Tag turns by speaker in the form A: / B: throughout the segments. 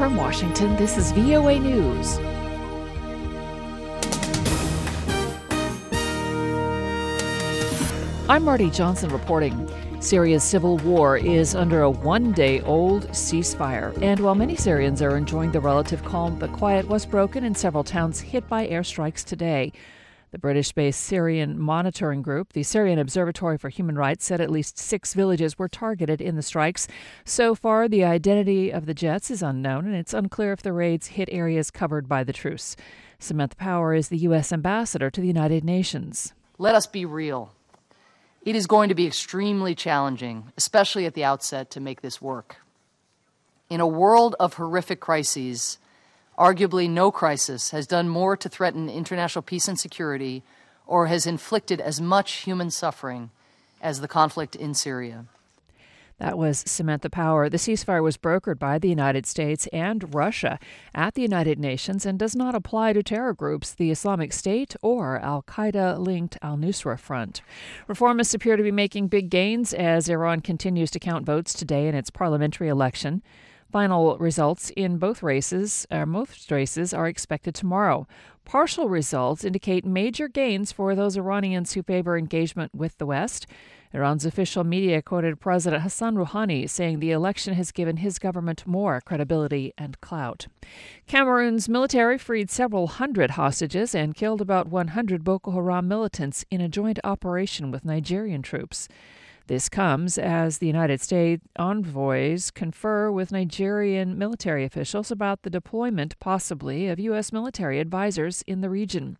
A: from Washington, this is VOA News. I'm Marty Johnson reporting. Syria's civil war is under a one-day-old ceasefire, and while many Syrians are enjoying the relative calm, the quiet was broken in several towns hit by airstrikes today. The British-based Syrian monitoring group, the Syrian Observatory for Human Rights, said at least 6 villages were targeted in the strikes. So far, the identity of the jets is unknown, and it's unclear if the raids hit areas covered by the truce. Samantha Power is the U.S. ambassador to the United Nations.
B: Let us be real. It is going to be extremely challenging, especially at the outset, to make this work. In a world of horrific crises, arguably no crisis has done more to threaten international peace and security or has inflicted as much human suffering as the conflict in Syria.
A: That was Samantha Power. The ceasefire was brokered by the United States and Russia at the United Nations and does not apply to terror groups, the Islamic State or al-Qaeda-linked al-Nusra Front. Reformists appear to be making big gains as Iran continues to count votes today in its parliamentary election. Final results in most races are expected tomorrow. Partial results indicate major gains for those Iranians who favor engagement with the West. Iran's official media quoted President Hassan Rouhani saying the election has given his government more credibility and clout. Cameroon's military freed several hundred hostages and killed about 100 Boko Haram militants in a joint operation with Nigerian troops. This comes as the United States envoys confer with Nigerian military officials about the deployment, possibly, of U.S. military advisors in the region.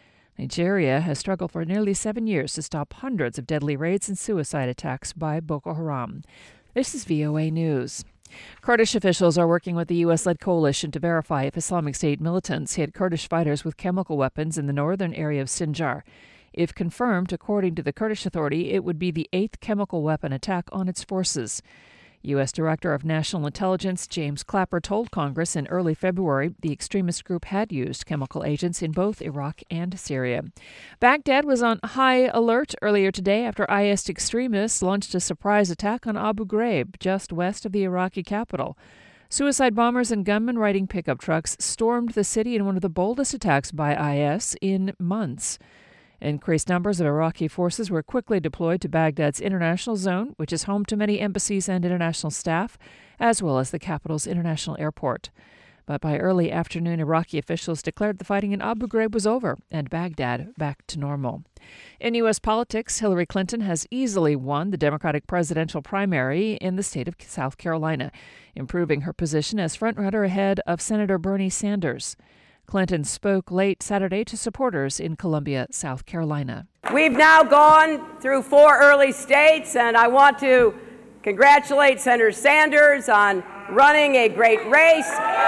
A: Nigeria has struggled for nearly 7 years to stop hundreds of deadly raids and suicide attacks by Boko Haram. This is VOA News. Kurdish officials are working with the U.S.-led coalition to verify if Islamic State militants hit Kurdish fighters with chemical weapons in the northern area of Sinjar. If confirmed, according to the Kurdish Authority, it would be the 8th chemical weapon attack on its forces. U.S. Director of National Intelligence James Clapper told Congress in early February the extremist group had used chemical agents in both Iraq and Syria. Baghdad was on high alert earlier today after IS extremists launched a surprise attack on Abu Ghraib, just west of the Iraqi capital. Suicide bombers and gunmen riding pickup trucks stormed the city in one of the boldest attacks by IS in months. Increased numbers of Iraqi forces were quickly deployed to Baghdad's international zone, which is home to many embassies and international staff, as well as the capital's international airport. But by early afternoon, Iraqi officials declared the fighting in Abu Ghraib was over and Baghdad back to normal. In U.S. politics, Hillary Clinton has easily won the Democratic presidential primary in the state of South Carolina, improving her position as frontrunner ahead of Senator Bernie Sanders. Clinton spoke late Saturday to supporters in Columbia, South Carolina.
C: We've now gone through 4 early states, and I want to congratulate Senator Sanders on running a great race.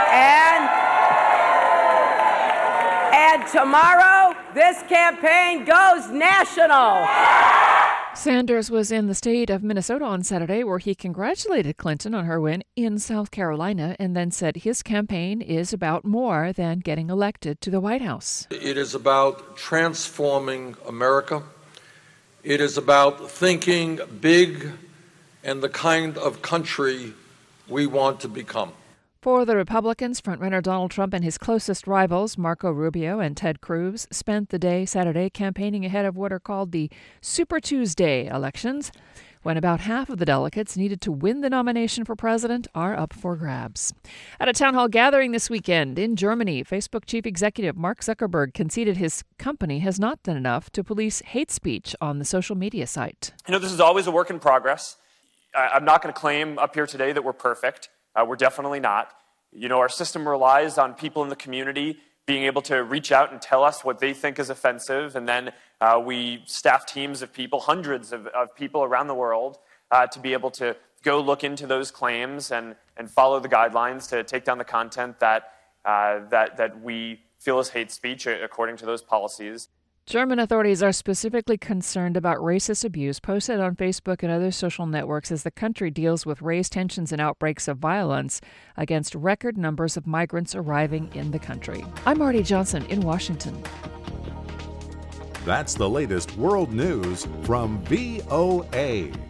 C: And tomorrow, this campaign goes national.
A: Sanders was in the state of Minnesota on Saturday, where he congratulated Clinton on her win in South Carolina and then said his campaign is about more than getting elected to the White House.
D: It is about transforming America. It is about thinking big and the kind of country we want to become.
A: For the Republicans, frontrunner Donald Trump and his closest rivals, Marco Rubio and Ted Cruz, spent the day Saturday campaigning ahead of what are called the Super Tuesday elections, when about half of the delegates needed to win the nomination for president are up for grabs. At a town hall gathering this weekend in Germany, Facebook chief executive Mark Zuckerberg conceded his company has not done enough to police hate speech on the social media site.
E: This is always a work in progress. I'm not going to claim up here today that we're perfect. We're definitely not. Our system relies on people in the community being able to reach out and tell us what they think is offensive, and then we staff teams of people, hundreds of people around the world, to be able to go look into those claims and follow the guidelines to take down the content that we feel is hate speech according to those policies.
A: German authorities are specifically concerned about racist abuse posted on Facebook and other social networks as the country deals with raised tensions and outbreaks of violence against record numbers of migrants arriving in the country. I'm Marty Johnson in Washington.
F: That's the latest world news from VOA.